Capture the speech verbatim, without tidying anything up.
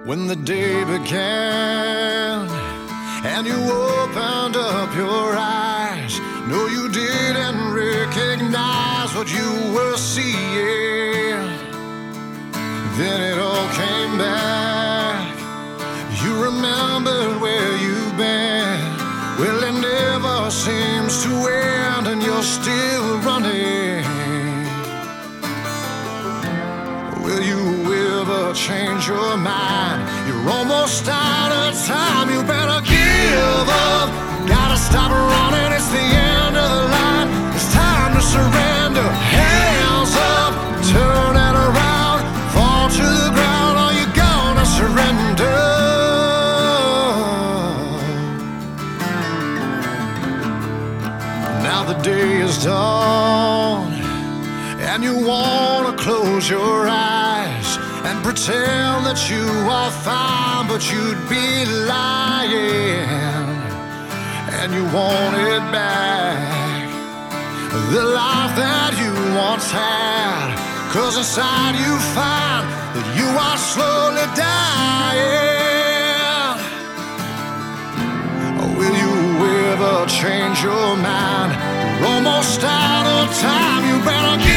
When the day began and you opened up your eyes, no, you didn't recognize what you were seeing. Then it all came back. You remembered where you've been. Well, it never seems to end, and you're still running. Will you ever change your mind? You're almost out of time. You better give up. Gotta stop running. It's the end of the line. It's time to surrender. Hands up. Turn it around. Fall to the ground. Are you gonna surrender? Now the day is done, and you wanna close your eyes and pretend that you are fine, but you'd be lying, and you want it back, the life that you once had, 'cause inside you find that you are slowly dying. Will you ever change your mind? You're almost out of time. You better get